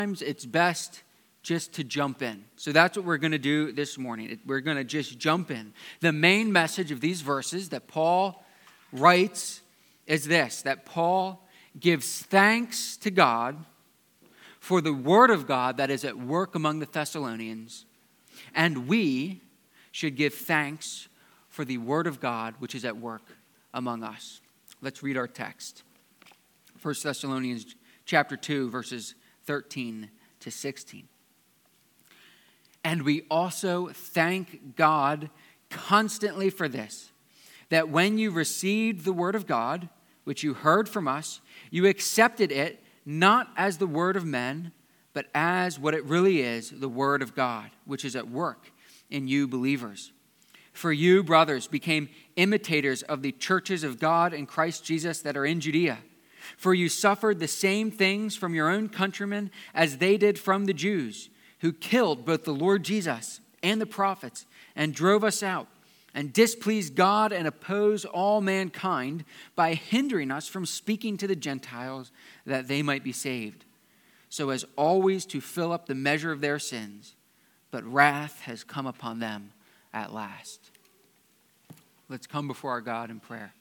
it's best just to jump in. So that's what we're going to do this morning. We're going to just jump in. The main message of these verses that Paul writes is this, that Paul gives thanks to God for the word of God that is at work among the Thessalonians, and we should give thanks for the word of God which is at work among us. Let's read our text. 1 Thessalonians chapter 2, verses 13 to 16. And we also thank God constantly for this, that when you received the word of God, which you heard from us, you accepted it not as the word of men, but as what it really is, the word of God, which is at work in you believers. For you, brothers, became imitators of the churches of God in Christ Jesus that are in Judea. For you suffered the same things from your own countrymen as they did from the Jews, who killed both the Lord Jesus and the prophets and drove us out and displeased God and opposed all mankind by hindering us from speaking to the Gentiles that they might be saved, so as always to fill up the measure of their sins. But wrath has come upon them at last. Let's come before our God in prayer.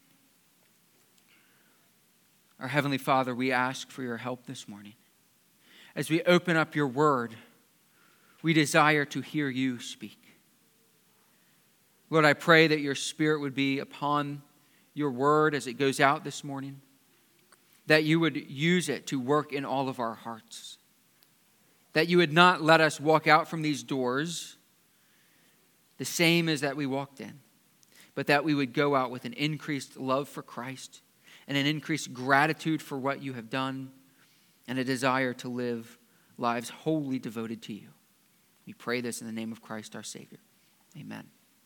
Our Heavenly Father, we ask for your help this morning. As we open up your word, we desire to hear you speak. Lord, I pray that your Spirit would be upon your word as it goes out this morning, that you would use it to work in all of our hearts, that you would not let us walk out from these doors the same as that we walked in, but that we would go out with an increased love for Christ and an increased gratitude for what you have done and a desire to live lives wholly devoted to you. We pray this in the name of Christ our Savior. Amen.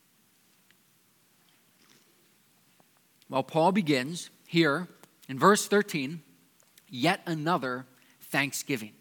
Well, Paul begins here in verse 13, yet another thanksgiving.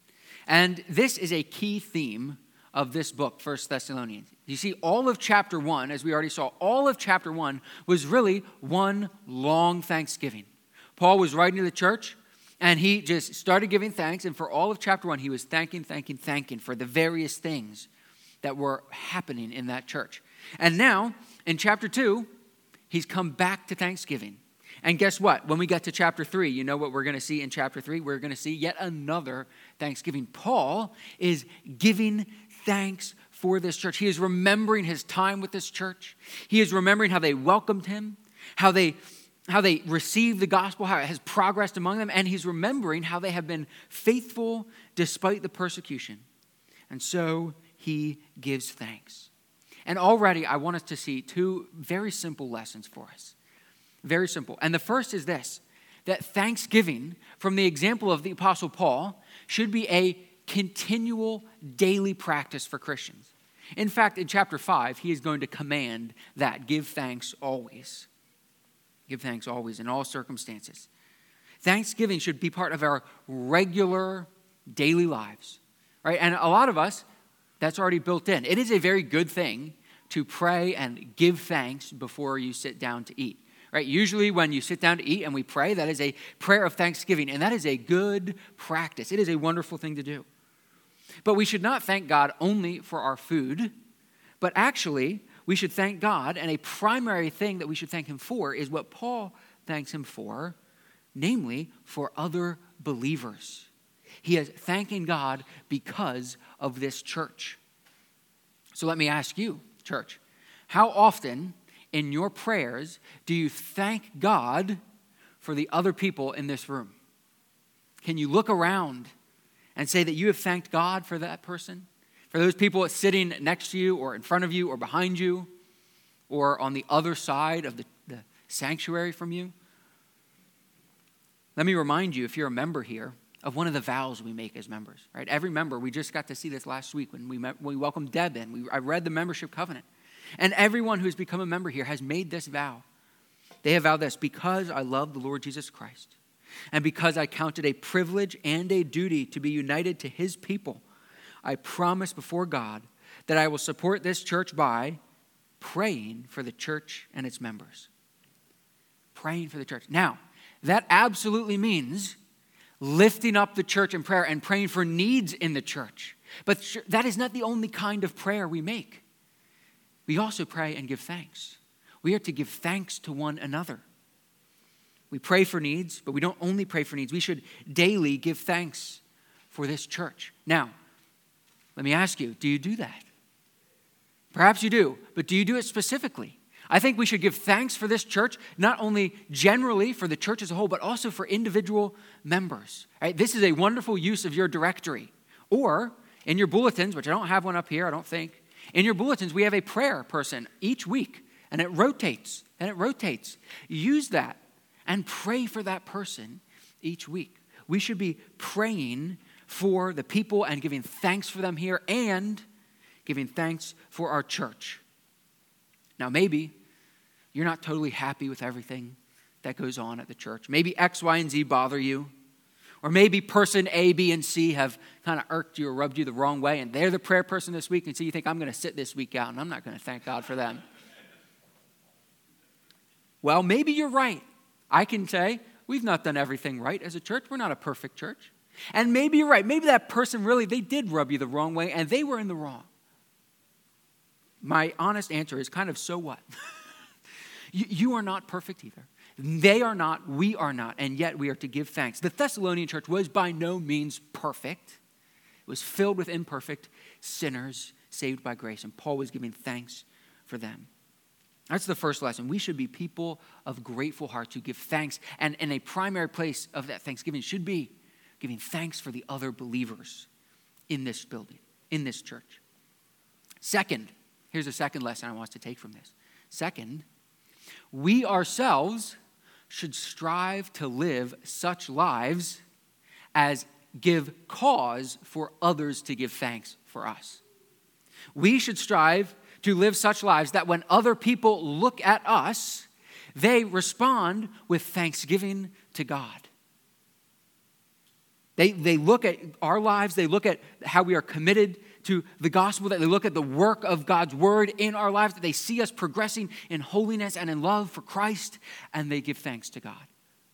And this is a key theme of this book, 1 Thessalonians. You see, all of chapter 1, as we already saw, all of chapter 1 was really one long thanksgiving. Paul was writing to the church, and he just started giving thanks, and for all of chapter 1, he was thanking for the various things that were happening in that church. And now, in chapter 2, he's come back to thanksgiving. And guess what? When we get to chapter 3, you know what we're going to see in chapter 3? We're going to see yet another thanksgiving. Paul is giving thanks for this church. He is remembering his time with this church. He is remembering how they welcomed him, how they received the gospel, how it has progressed among them, and he's remembering how they have been faithful despite the persecution. And so he gives thanks. And already I want us to see two very simple lessons for us. Very simple. And the first is this, that thanksgiving, from the example of the Apostle Paul, should be a continual daily practice for Christians. In fact, in chapter 5, he is going to command that give thanks always. Give thanks always in all circumstances. Thanksgiving should be part of our regular daily lives, right? And a lot of us, that's already built in. It is a very good thing to pray and give thanks before you sit down to eat, right? Usually when you sit down to eat and we pray, that is a prayer of thanksgiving, and that is a good practice. It is a wonderful thing to do. But we should not thank God only for our food, but actually we should thank God, and a primary thing that we should thank him for is what Paul thanks him for, namely for other believers. He is thanking God because of this church. So let me ask you, church, how often in your prayers do you thank God for the other people in this room? Can you look around and say that you have thanked God for that person? For those people sitting next to you or in front of you or behind you or on the other side of the sanctuary from you? Let me remind you, if you're a member here, of one of the vows we make as members, right? Every member, we just got to see this last week when we welcomed Deb in. I read the membership covenant. And everyone who's become a member here has made this vow. They have vowed this: because I love the Lord Jesus Christ, and because I count it a privilege and a duty to be united to his people, I promise before God that I will support this church by praying for the church and its members. Praying for the church. Now, that absolutely means lifting up the church in prayer and praying for needs in the church. But that is not the only kind of prayer we make. We also pray and give thanks. We are to give thanks to one another. We pray for needs, but we don't only pray for needs. We should daily give thanks for this church. Now, let me ask you, do you do that? Perhaps you do, but do you do it specifically? I think we should give thanks for this church, not only generally for the church as a whole, but also for individual members. Right? This is a wonderful use of your directory. Or in your bulletins, which I don't have one up here, I don't think. In your bulletins, we have a prayer person each week, and it rotates, Use that and pray for that person each week. We should be praying for the people and giving thanks for them here and giving thanks for our church. Now, maybe you're not totally happy with everything that goes on at the church. Maybe X, Y, and Z bother you. Or maybe person A, B, and C have kind of irked you or rubbed you the wrong way, and they're the prayer person this week, and so you think, I'm going to sit this week out, and I'm not going to thank God for them. Well, maybe you're right. I can say, we've not done everything right as a church. We're not a perfect church. And maybe you're right. Maybe that person really, they did rub you the wrong way, and they were in the wrong. My honest answer is kind of, so what? You are not perfect either. They are not, we are not, and yet we are to give thanks. The Thessalonian church was by no means perfect. It was filled with imperfect sinners saved by grace, and Paul was giving thanks for them. That's the first lesson. We should be people of grateful hearts who give thanks, and a primary place of that thanksgiving should be giving thanks for the other believers in this building, in this church. Second, here's a second lesson I want us to take from this. Second, we ourselves should strive to live such lives as give cause for others to give thanks for us. We should strive to live such lives that when other people look at us, they respond with thanksgiving to God. They look at our lives, they look at how we are committed to the gospel, that they look at the work of God's word in our lives, that they see us progressing in holiness and in love for Christ, and they give thanks to God.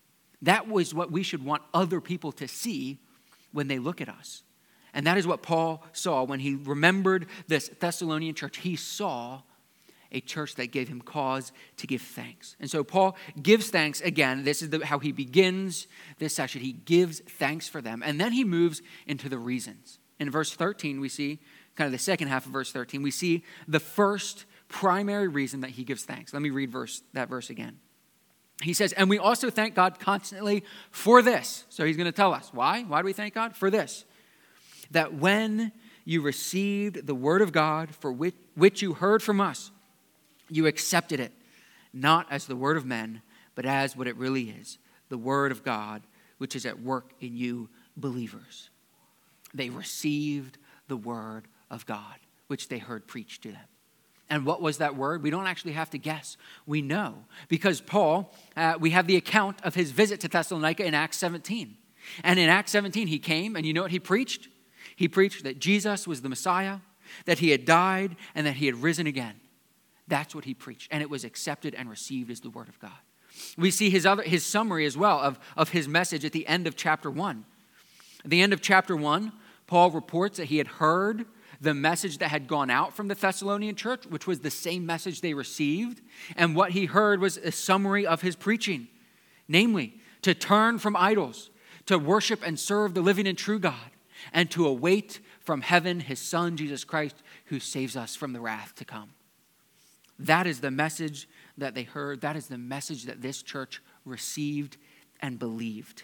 That was what we should want other people to see when they look at us. And that is what Paul saw when he remembered this Thessalonian church. He saw a church that gave him cause to give thanks. And so Paul gives thanks again. This is how he begins this session. He gives thanks for them. And then he moves into the reasons. In verse 13, we see, kind of the second half of verse 13, we see the first primary reason that he gives thanks. Let me read that verse again. He says, and we also thank God constantly for this. So he's going to tell us. Why? Why do we thank God? For this. That when you received the word of God for which you heard from us, you accepted it, not as the word of men, but as what it really is, the word of God, which is at work in you believers. They received the word of God, which they heard preached to them. And what was that word? We don't actually have to guess. We know. Because Paul, we have the account of his visit to Thessalonica in Acts 17. And in Acts 17, he came, and you know what he preached? He preached that Jesus was the Messiah, that he had died, and that he had risen again. That's what he preached. And it was accepted and received as the word of God. We see his summary as well of his message at the end of chapter 1. At the end of chapter 1, Paul reports that he had heard the message that had gone out from the Thessalonian church, which was the same message they received. And what he heard was a summary of his preaching, namely, to turn from idols, to worship and serve the living and true God, and to await from heaven his Son, Jesus Christ, who saves us from the wrath to come. That is the message that they heard. That is the message that this church received and believed.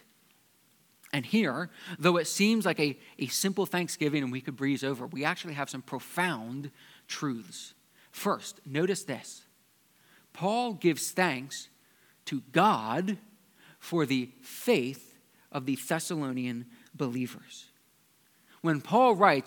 And here, though it seems like a simple thanksgiving and we could breeze over, we actually have some profound truths. First, notice this. Paul gives thanks to God for the faith of the Thessalonian believers. When Paul writes,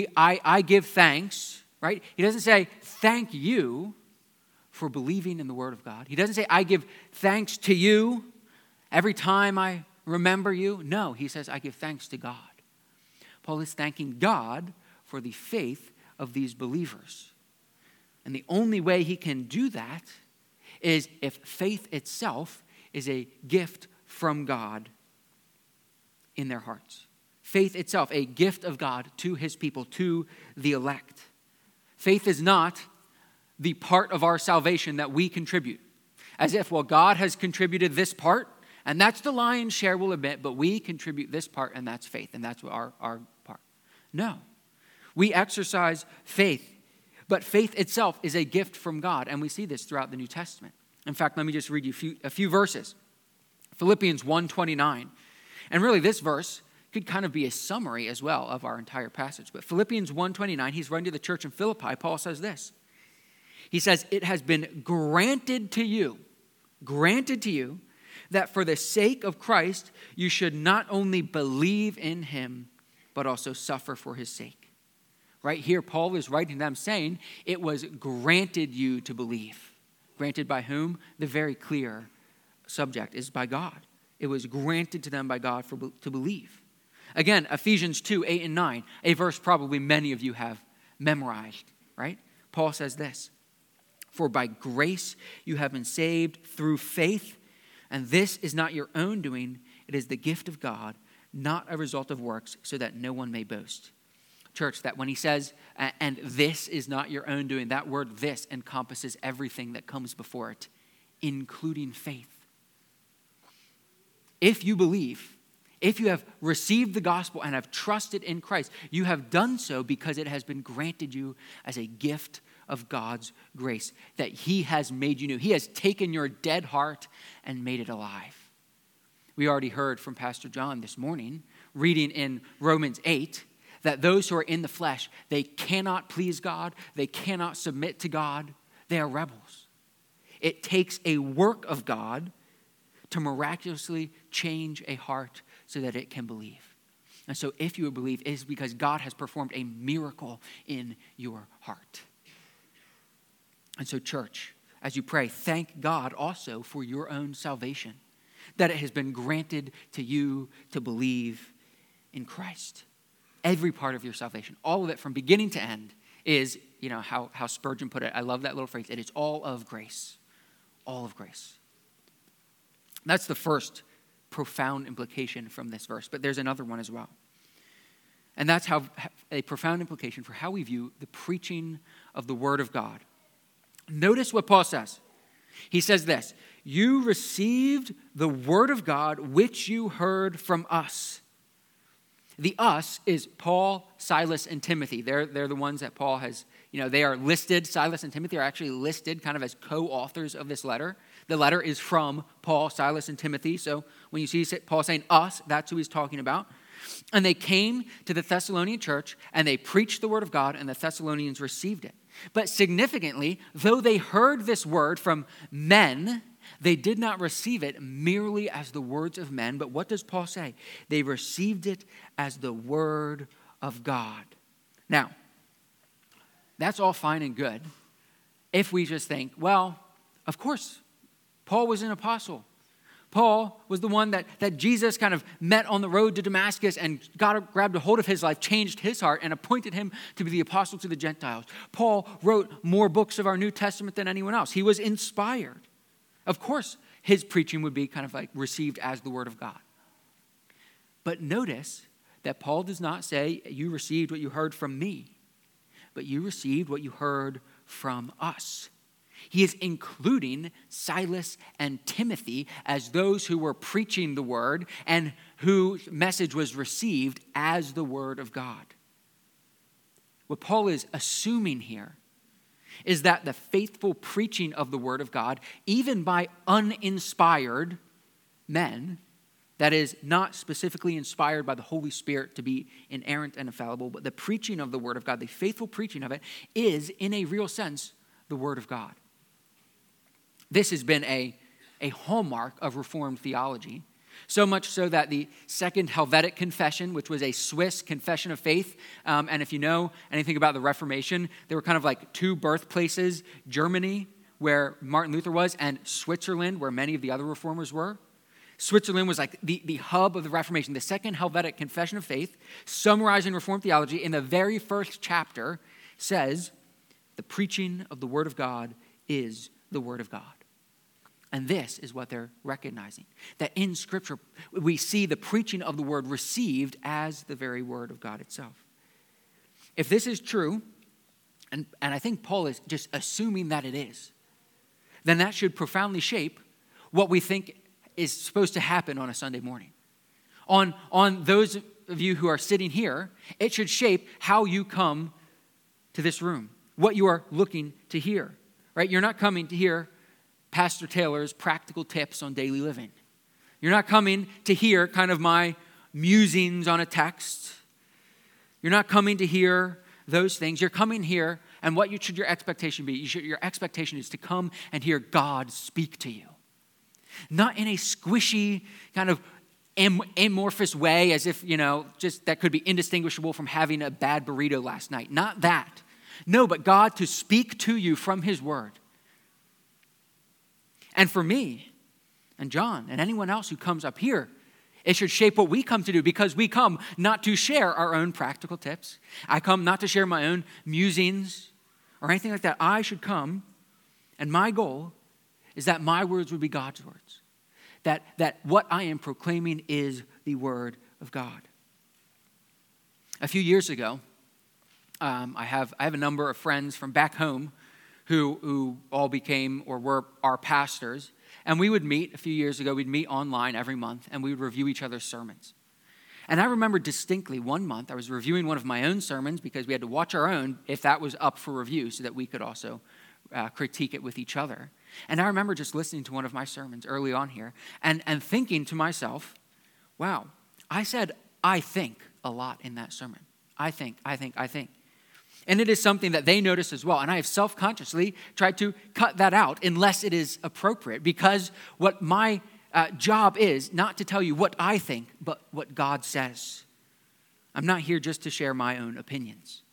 I give thanks, right? He doesn't say, thank you for believing in the word of God. He doesn't say, I give thanks to you every time I remember you. No, he says, I give thanks to God. Paul is thanking God for the faith of these believers. And the only way he can do that is if faith itself is a gift from God. in their hearts. Faith itself, a gift of God to his people, to the elect. Faith is not the part of our salvation that we contribute. As if, well, God has contributed this part, and that's the lion's share, we'll admit, but we contribute this part, and that's faith, and that's our part. No. We exercise faith, but faith itself is a gift from God, and we see this throughout the New Testament. In fact, let me just read you a few verses. Philippians 1:29. And really, this verse could kind of be a summary as well of our entire passage. But Philippians 1:29, he's writing to the church in Philippi. Paul says this. He says, it has been granted to you, that for the sake of Christ, you should not only believe in him, but also suffer for his sake. Right here, Paul is writing to them saying, it was granted you to believe. Granted by whom? The very clear subject is by God. It was granted to them by God to believe. Again, Ephesians 2:8-9, a verse probably many of you have memorized, right? Paul says this, for by grace you have been saved through faith, and this is not your own doing, it is the gift of God, not a result of works, so that no one may boast. Church, that when he says, and this is not your own doing, that word this encompasses everything that comes before it, including faith. If you believe, if you have received the gospel and have trusted in Christ, you have done so because it has been granted you as a gift of God's grace, that he has made you new. He has taken your dead heart and made it alive. We already heard from Pastor John this morning, reading in Romans 8, that those who are in the flesh, they cannot please God, they cannot submit to God, they are rebels. It takes a work of God to miraculously change a heart so that it can believe. And so if you believe, it is because God has performed a miracle in your heart. And so church, as you pray, thank God also for your own salvation, that it has been granted to you to believe in Christ. Every part of your salvation, all of it from beginning to end is, how Spurgeon put it. I love that little phrase. It is all of grace. All of grace. That's the first profound implication from this verse, but there's another one as well. And that's how a profound implication for how we view the preaching of the word of God. Notice what Paul says. He says this, you received the word of God which you heard from us. The us is Paul, Silas, and Timothy. They're the ones that Paul has, they are listed. Silas and Timothy are actually listed kind of as co-authors of this letter. The letter is from Paul, Silas, and Timothy. So when you see Paul saying us, that's who he's talking about. And they came to the Thessalonian church and they preached the word of God and the Thessalonians received it. But significantly, though they heard this word from men, they did not receive it merely as the words of men. But what does Paul say? They received it as the word of God. Now, that's all fine and good if we just think, well, of course, Paul was an apostle. Paul was the one that Jesus kind of met on the road to Damascus, and God grabbed a hold of his life, changed his heart, and appointed him to be the apostle to the Gentiles. Paul wrote more books of our New Testament than anyone else. He was inspired. Of course, his preaching would be kind of like received as the word of God. But notice that Paul does not say, you received what you heard from me, but you received what you heard from us. He is including Silas and Timothy as those who were preaching the word and whose message was received as the word of God. What Paul is assuming here is that the faithful preaching of the word of God, even by uninspired men, that is not specifically inspired by the Holy Spirit to be inerrant and infallible, but the preaching of the word of God, the faithful preaching of it, is in a real sense the word of God. This has been a hallmark of Reformed theology, so much so that the Second Helvetic Confession, which was a Swiss confession of faith, and if you know anything about the Reformation, there were kind of like two birthplaces, Germany, where Martin Luther was, and Switzerland, where many of the other reformers were. Switzerland was like the hub of the Reformation. The Second Helvetic Confession of Faith, summarizing Reformed theology in the very first chapter, says, the preaching of the Word of God is the Word of God. And this is what they're recognizing, that in Scripture we see the preaching of the word received as the very word of God itself. If this is true, and I think Paul is just assuming that it is, then that should profoundly shape what we think is supposed to happen on a Sunday morning. On those of you who are sitting here, it should shape how you come to this room, what you are looking to hear, right? You're not coming to hear Pastor Taylor's practical tips on daily living. You're not coming to hear kind of my musings on a text. You're not coming to hear those things. You're coming here, and what should your expectation be? Your expectation is to come and hear God speak to you. Not in a squishy, kind of amorphous way, as if, just that could be indistinguishable from having a bad burrito last night. Not that. No, but God to speak to you from his word. And for me and John and anyone else who comes up here, it should shape what we come to do, because we come not to share our own practical tips. I come not to share my own musings or anything like that. I should come, and my goal is that my words would be God's words. That what I am proclaiming is the word of God. A few years ago, I have a number of friends from back home who all became or were our pastors. And we would meet a few years ago. We'd meet online every month, and we would review each other's sermons. And I remember distinctly one month I was reviewing one of my own sermons, because we had to watch our own if that was up for review, so that we could also critique it with each other. And I remember just listening to one of my sermons early on here and thinking to myself, wow, I said I think a lot in that sermon. I think. And it is something that they notice as well. And I have self-consciously tried to cut that out unless it is appropriate, because what my job is not to tell you what I think, but what God says. I'm not here just to share my own opinions.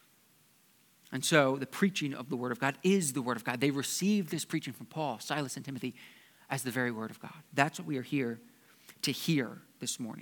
And so the preaching of the word of God is the word of God. They received this preaching from Paul, Silas, and Timothy as the very word of God. That's what we are here to hear this morning.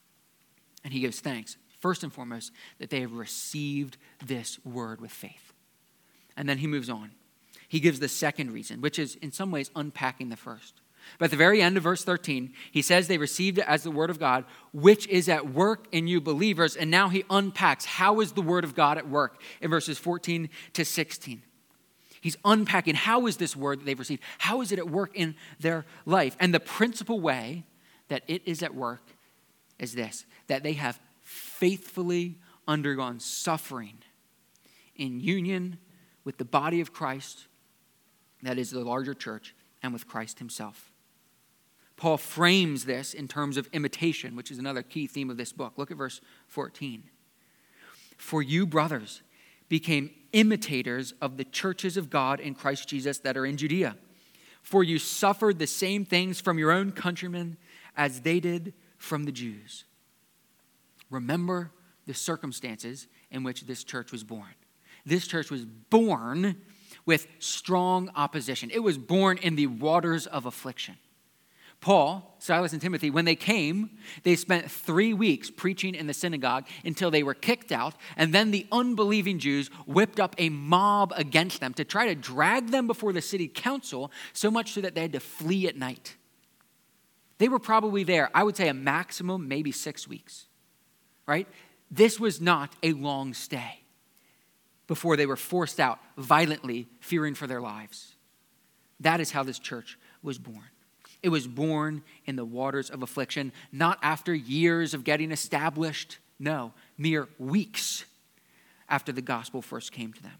And he gives thanks, first and foremost, that they have received this word with faith. And then he moves on. He gives the second reason, which is in some ways unpacking the first. But at the very end of verse 13, he says they received it as the word of God, which is at work in you believers. And now he unpacks how is the word of God at work in verses 14 to 16. He's unpacking how is this word that they've received, how is it at work in their life? And the principal way that it is at work is this, that they have faithfully undergone suffering in union with the body of Christ, that is the larger church, and with Christ himself. Paul frames this in terms of imitation, which is another key theme of this book. Look at verse 14. For you, brothers, became imitators of the churches of God in Christ Jesus that are in Judea. For you suffered the same things from your own countrymen as they did from the Jews. Remember the circumstances in which this church was born. This church was born with strong opposition. It was born in the waters of affliction. Paul, Silas, and Timothy, when they came, they spent 3 weeks preaching in the synagogue until they were kicked out, and then the unbelieving Jews whipped up a mob against them to try to drag them before the city council, so much so that they had to flee at night. They were probably there, I would say a maximum, maybe 6 weeks, right? This was not a long stay before they were forced out violently, fearing for their lives. That is how this church was born. It was born in the waters of affliction, not after years of getting established. No, mere weeks after the gospel first came to them.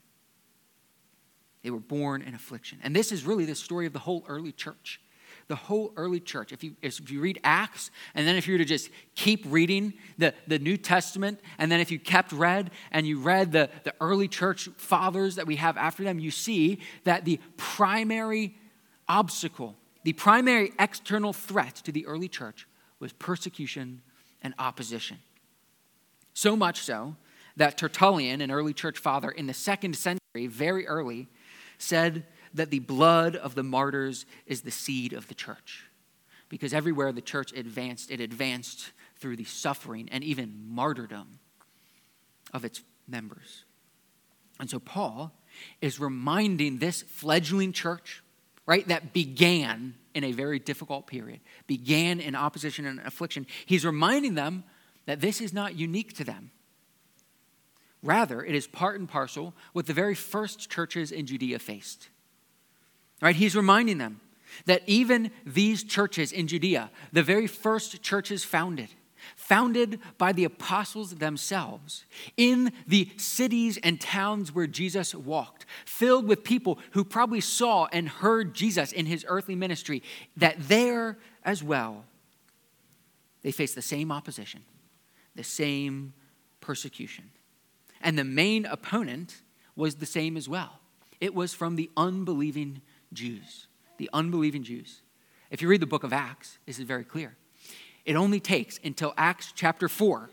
They were born in affliction. And this is really the story of the whole early church. The whole early church. If you read Acts, and then if you were to just keep reading the New Testament, and then if you kept read and you read the early church fathers that we have after them, you see that the primary obstacle, the primary external threat to the early church was persecution and opposition. So much so that Tertullian, an early church father in the 2nd century, very early, said that the blood of the martyrs is the seed of the church. Because everywhere the church advanced, it advanced through the suffering and even martyrdom of its members. And so Paul is reminding this fledgling church, right, that began in a very difficult period, began in opposition and affliction. He's reminding them that this is not unique to them. Rather, it is part and parcel what the very first churches in Judea faced. Right? He's reminding them that even these churches in Judea, the very first churches founded by the apostles themselves, in the cities and towns where Jesus walked, filled with people who probably saw and heard Jesus in his earthly ministry, that there as well, they faced the same opposition, the same persecution. And the main opponent was the same as well. It was from the unbelieving Jews. The unbelieving Jews. If you read the book of Acts, this is very clear. It only takes until Acts chapter 4,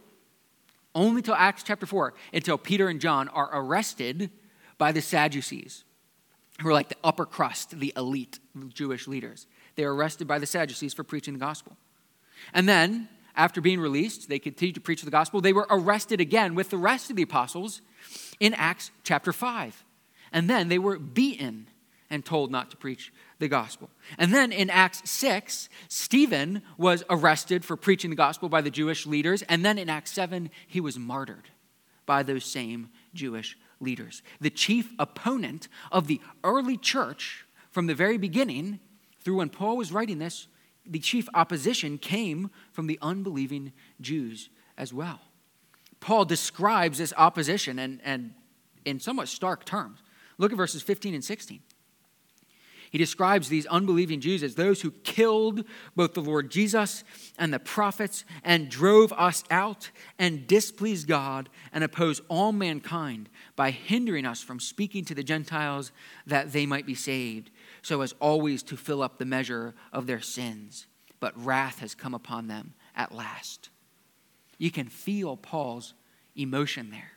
until Peter and John are arrested by the Sadducees, who are like the upper crust, the elite Jewish leaders. They're arrested by the Sadducees for preaching the gospel. And then, after being released, they continued to preach the gospel. They were arrested again with the rest of the apostles in Acts chapter 5. And then they were beaten and told not to preach the gospel. And then in Acts 6, Stephen was arrested for preaching the gospel by the Jewish leaders. And then in Acts 7, he was martyred by those same Jewish leaders. The chief opponent of the early church from the very beginning, through when Paul was writing this, the chief opposition came from the unbelieving Jews as well. Paul describes this opposition and in somewhat stark terms. Look at verses 15 and 16. He describes these unbelieving Jews as those who killed both the Lord Jesus and the prophets and drove us out and displeased God and opposed all mankind by hindering us from speaking to the Gentiles that they might be saved, so as always to fill up the measure of their sins. But wrath has come upon them at last. You can feel Paul's emotion there.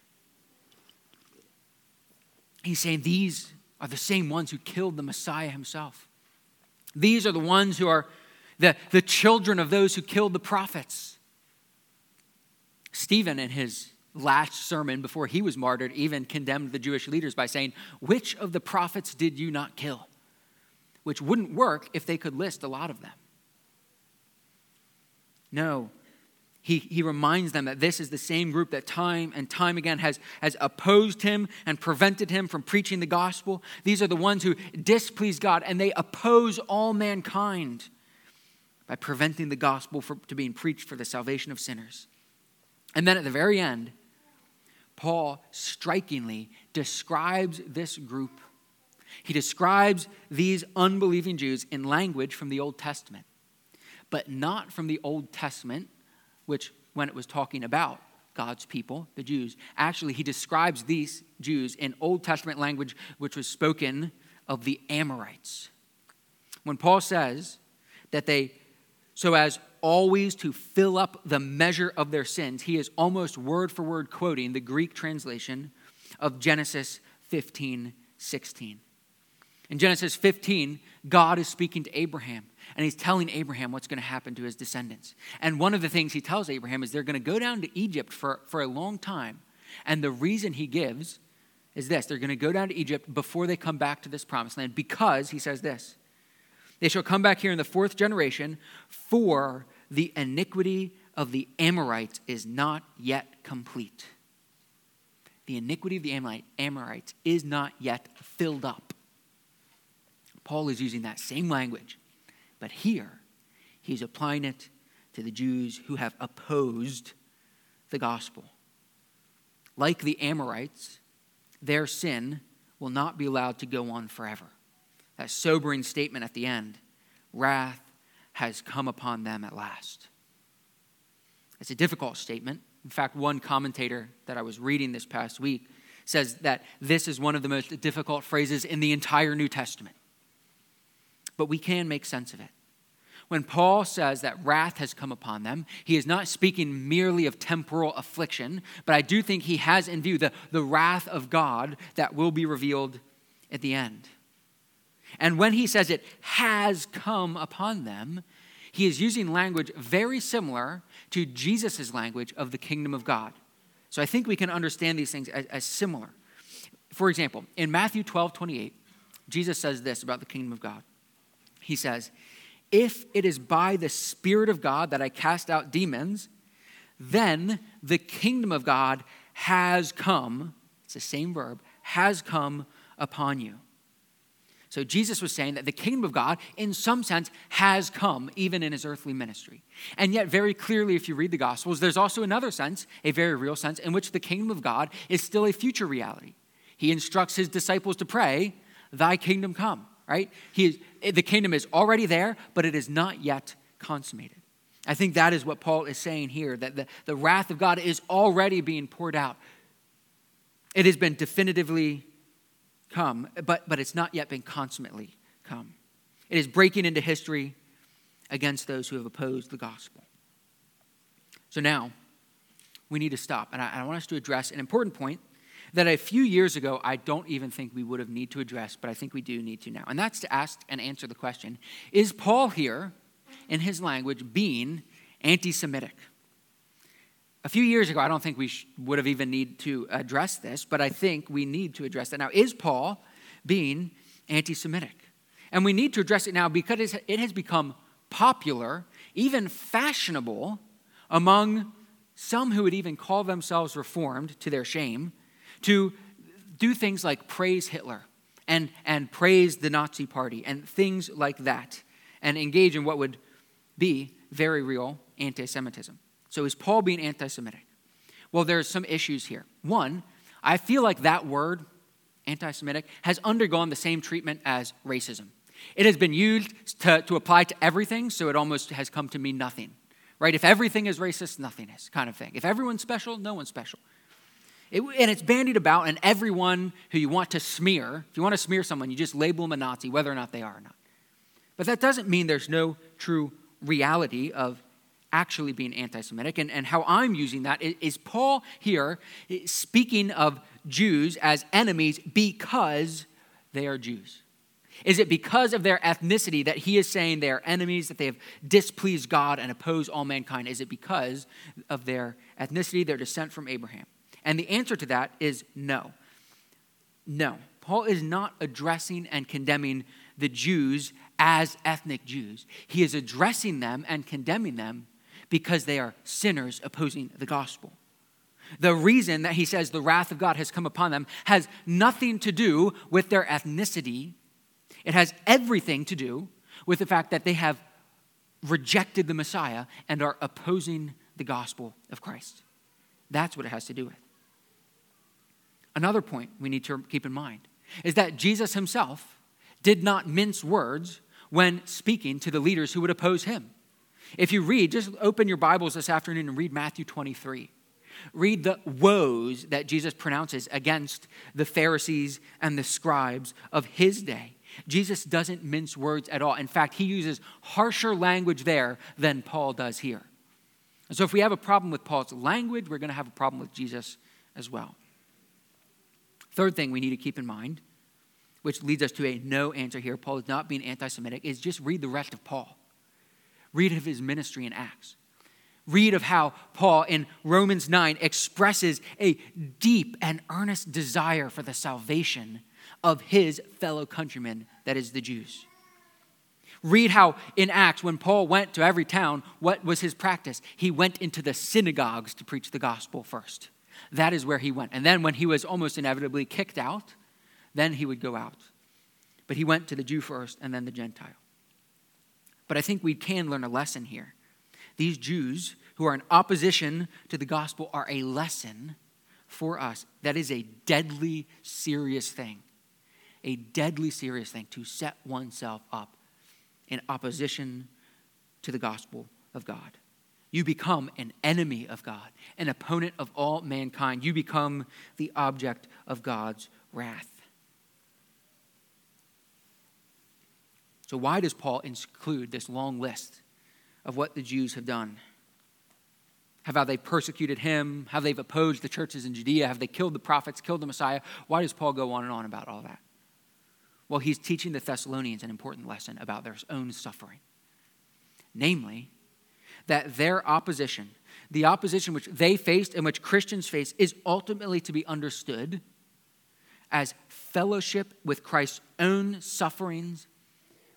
He's saying these are the same ones who killed the Messiah himself. These are the ones who are the children of those who killed the prophets. Stephen, in his last sermon before he was martyred, even condemned the Jewish leaders by saying, "Which of the prophets did you not kill?" Which wouldn't work if they could list a lot of them. No. He reminds them that this is the same group that time and time again has opposed him and prevented him from preaching the gospel. These are the ones who displease God, and they oppose all mankind by preventing the gospel to being preached for the salvation of sinners. And then at the very end, Paul strikingly describes this group. He describes these unbelieving Jews in language from the Old Testament, but not from the Old Testament, which when it was talking about God's people, the Jews, actually he describes these Jews in Old Testament language which was spoken of the Amorites. When Paul says that they, so as always to fill up the measure of their sins, he is almost word for word quoting the Greek translation of Genesis 15:16. In Genesis 15, God is speaking to Abraham, and he's telling Abraham what's going to happen to his descendants. And one of the things he tells Abraham is they're going to go down to Egypt for a long time. And the reason he gives is this: they're going to go down to Egypt before they come back to this promised land, because, he says this, they shall come back here in the 4th generation, for the iniquity of the Amorites is not yet complete. The iniquity of the Amorites is not yet filled up. Paul is using that same language, but here he's applying it to the Jews who have opposed the gospel. Like the Amorites, their sin will not be allowed to go on forever. That sobering statement at the end, wrath has come upon them at last. It's a difficult statement. In fact, one commentator that I was reading this past week says that this is one of the most difficult phrases in the entire New Testament. But we can make sense of it. When Paul says that wrath has come upon them, he is not speaking merely of temporal affliction, but I do think he has in view the wrath of God that will be revealed at the end. And when he says it has come upon them, he is using language very similar to Jesus' language of the kingdom of God. So I think we can understand these things as similar. For example, in Matthew 12:28, Jesus says this about the kingdom of God. he says, if it is by the Spirit of God that I cast out demons, then the kingdom of God has come, it's the same verb, has come upon you. So Jesus was saying that the kingdom of God, in some sense, has come, even in his earthly ministry. And yet, very clearly, if you read the Gospels, there's also another sense, a very real sense, in which the kingdom of God is still a future reality. He instructs his disciples to pray, thy kingdom come, right? The kingdom is already there, but it is not yet consummated. I think that is what Paul is saying here, that the wrath of God is already being poured out. It has been definitively come, but it's not yet been consummately come. It is breaking into history against those who have opposed the gospel. So now, we need to stop. And I want us to address an important point that a few years ago, I don't even think we would have need to address, but I think we do need to now. And that's to ask and answer the question, is Paul here, in his language, being anti-Semitic? A few years ago, I don't think we would have even need to address this, but I think we need to address that. Now, is Paul being anti-Semitic? And we need to address it now because it has become popular, even fashionable, among some who would even call themselves Reformed to their shame, to do things like praise Hitler and praise the Nazi Party and things like that, and engage in what would be very real anti-Semitism. So is Paul being anti-Semitic? Well, there's some issues here. One, I feel like that word, anti-Semitic, has undergone the same treatment as racism. It has been used to apply to everything, so it almost has come to mean nothing, right? If everything is racist, nothing is, kind of thing. If everyone's special, no one's special. And it's bandied about, and everyone who you want to smear, if you want to smear someone, you just label them a Nazi, whether or not they are or not. But that doesn't mean there's no true reality of actually being anti-Semitic. And how I'm using that is Paul here speaking of Jews as enemies because they are Jews. Is it because of their ethnicity that he is saying they are enemies, that they have displeased God and oppose all mankind? Is it because of their ethnicity, their descent from Abraham? And the answer to that is no. No. Paul is not addressing and condemning the Jews as ethnic Jews. He is addressing them and condemning them because they are sinners opposing the gospel. The reason that he says the wrath of God has come upon them has nothing to do with their ethnicity. It has everything to do with the fact that they have rejected the Messiah and are opposing the gospel of Christ. That's what it has to do with. Another point we need to keep in mind is that Jesus himself did not mince words when speaking to the leaders who would oppose him. If you read, just open your Bibles this afternoon and read Matthew 23. Read the woes that Jesus pronounces against the Pharisees and the scribes of his day. Jesus doesn't mince words at all. In fact, he uses harsher language there than Paul does here. And so if we have a problem with Paul's language, we're going to have a problem with Jesus as well. Third thing we need to keep in mind, which leads us to a no answer here, Paul is not being anti-Semitic, is just read the rest of Paul. Read of his ministry in Acts. Read of how Paul in Romans 9 expresses a deep and earnest desire for the salvation of his fellow countrymen, that is the Jews. Read how in Acts, when Paul went to every town, what was his practice? He went into the synagogues to preach the gospel first. That is where he went. And then when he was almost inevitably kicked out, then he would go out. But he went to the Jew first and then the Gentile. But I think we can learn a lesson here. These Jews who are in opposition to the gospel are a lesson for us. That is a deadly serious thing. A deadly serious thing to set oneself up in opposition to the gospel of God. You become an enemy of God, an opponent of all mankind. You become the object of God's wrath. So why does Paul include this long list of what the Jews have done? How they persecuted him, how they've opposed the churches in Judea, have they killed the prophets, killed the Messiah? Why does Paul go on and on about all that? Well, he's teaching the Thessalonians an important lesson about their own suffering. Namely, that their opposition, the opposition which they faced and which Christians face, is ultimately to be understood as fellowship with Christ's own sufferings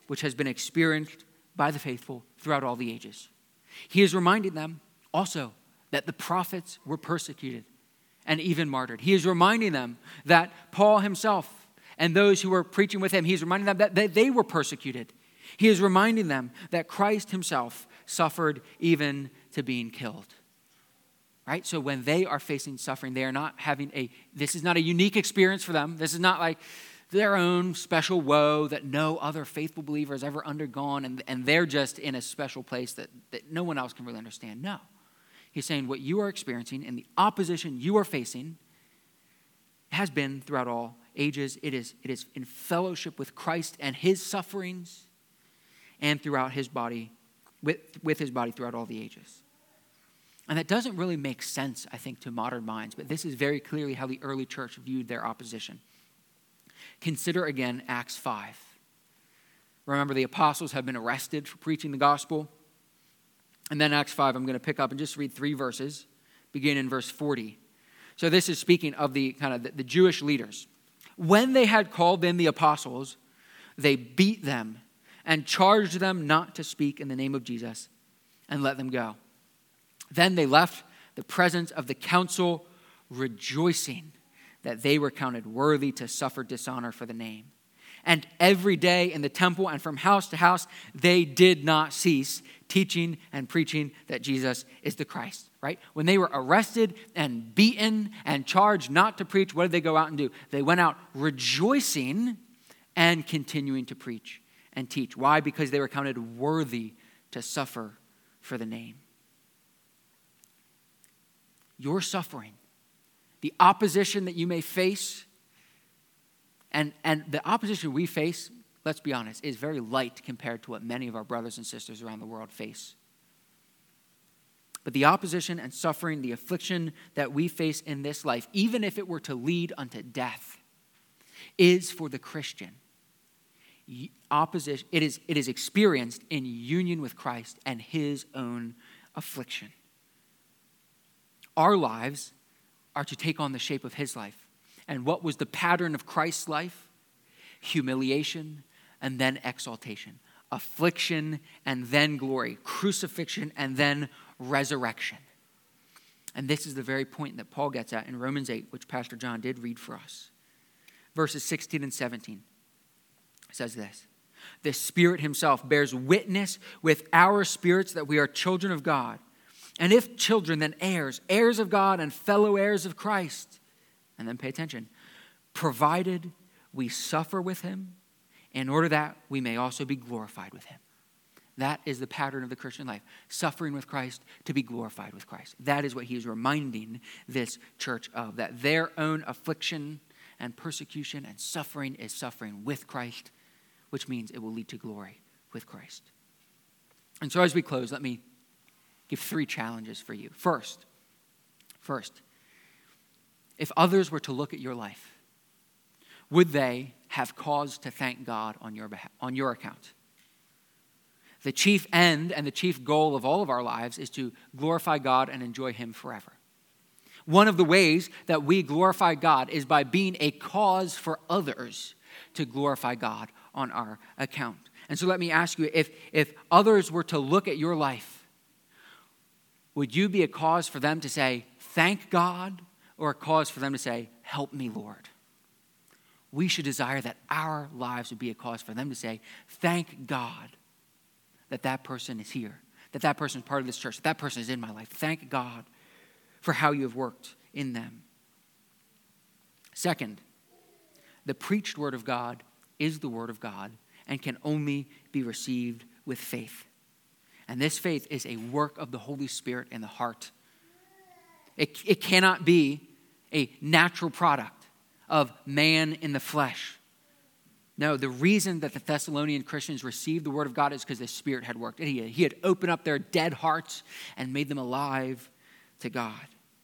which has been experienced by the faithful throughout all the ages. He is reminding them also that the prophets were persecuted and even martyred. He is reminding them that Paul himself and those who were preaching with him, he's reminding them that they were persecuted. He is reminding them that Christ himself suffered even to being killed. Right? So when they are facing suffering, they are not having this is not a unique experience for them. This is not like their own special woe that no other faithful believer has ever undergone, and they're just in a special place that no one else can really understand. No. He's saying what you are experiencing and the opposition you are facing has been throughout all ages. It is in fellowship with Christ and his sufferings and throughout his body, with his body throughout all the ages. And that doesn't really make sense, I think, to modern minds, but this is very clearly how the early church viewed their opposition. Consider again Acts 5. Remember, the apostles have been arrested for preaching the gospel. And then Acts 5, I'm going to pick up and just read 3 verses, begin in verse 40. So this is speaking of the Jewish leaders. When they had called in the apostles, they beat them and charged them not to speak in the name of Jesus and let them go. Then they left the presence of the council, rejoicing that they were counted worthy to suffer dishonor for the name. And every day in the temple and from house to house, they did not cease teaching and preaching that Jesus is the Christ, right? When they were arrested and beaten and charged not to preach, what did they go out and do? They went out rejoicing and continuing to preach and teach. Why? Because they were counted worthy to suffer for the name. Your suffering, the opposition that you may face, and the opposition we face, let's be honest, is very light compared to what many of our brothers and sisters around the world face. But the opposition and suffering, the affliction that we face in this life, even if it were to lead unto death, is for the Christian. Opposition, it is experienced in union with Christ and his own affliction. Our lives are to take on the shape of his life. And what was the pattern of Christ's life? Humiliation and then exaltation. Affliction and then glory. Crucifixion and then resurrection. And this is the very point that Paul gets at in Romans 8, which Pastor John did read for us. Verses 16 and 17 says this: the Spirit himself bears witness with our spirits that we are children of God. And if children, then heirs, heirs of God and fellow heirs of Christ. And then pay attention. Provided we suffer with him in order that we may also be glorified with him. That is the pattern of the Christian life. Suffering with Christ to be glorified with Christ. That is what he is reminding this church of. That their own affliction and persecution and suffering is suffering with Christ, which means it will lead to glory with Christ. And so as we close, let me give 3 challenges for you. First, if others were to look at your life, would they have cause to thank God on your behalf, on your account? The chief end and the chief goal of all of our lives is to glorify God and enjoy him forever. One of the ways that we glorify God is by being a cause for others to glorify God on our account. And so let me ask you, if others were to look at your life, would you be a cause for them to say, thank God, or a cause for them to say, help me, Lord? We should desire that our lives would be a cause for them to say, thank God that person is here, that person is part of this church, that person is in my life. Thank God for how you have worked in them. Second, the preached word of God is the word of God and can only be received with faith. And this faith is a work of the Holy Spirit in the heart. It cannot be a natural product of man in the flesh. No, the reason that the Thessalonian Christians received the word of God is because the Spirit had worked. He had opened up their dead hearts and made them alive to God.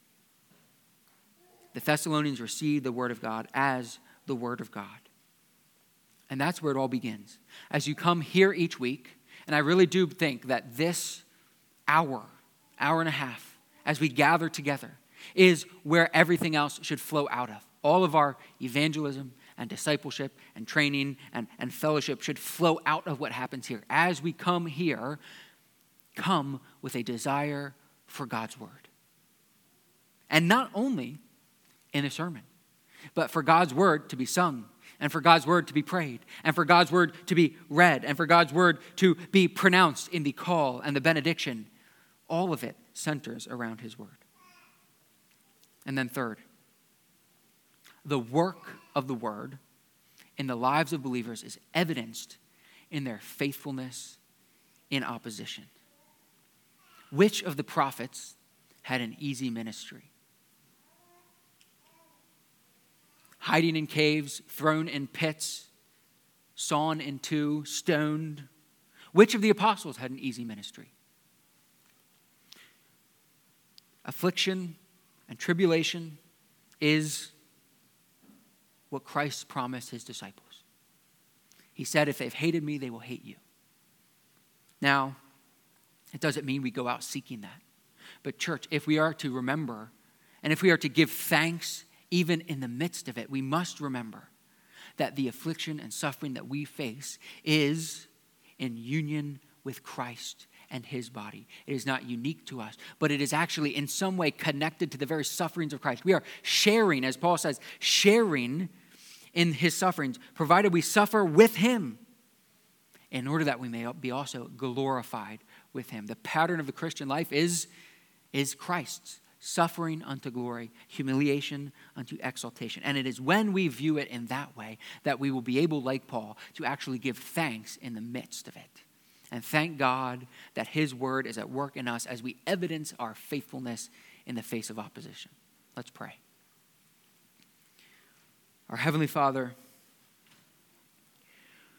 The Thessalonians received the word of God as the word of God. And that's where it all begins. As you come here each week, and I really do think that this hour and a half, as we gather together, is where everything else should flow out of. All of our evangelism and discipleship and training and fellowship should flow out of what happens here. As we come here, come with a desire for God's word. And not only in a sermon, but for God's word to be sung, and for God's word to be prayed, and for God's word to be read, and for God's word to be pronounced in the call and the benediction. All of it centers around his word. And then third, the work of the word in the lives of believers is evidenced in their faithfulness in opposition. Which of the prophets had an easy ministry? Hiding in caves, thrown in pits, sawn in two, stoned. Which of the apostles had an easy ministry? Affliction and tribulation is what Christ promised his disciples. He said, if they've hated me, they will hate you. Now, it doesn't mean we go out seeking that. But church, if we are to remember, and if we are to give thanks even in the midst of it, we must remember that the affliction and suffering that we face is in union with Christ and his body. It is not unique to us, but it is actually in some way connected to the very sufferings of Christ. We are sharing, as Paul says, sharing in his sufferings, provided we suffer with him, in order that we may be also glorified with him. The pattern of the Christian life is Christ's. Suffering unto glory, humiliation unto exaltation. And it is when we view it in that way that we will be able, like Paul, to actually give thanks in the midst of it. And thank God that his word is at work in us as we evidence our faithfulness in the face of opposition. Let's pray. Our Heavenly Father,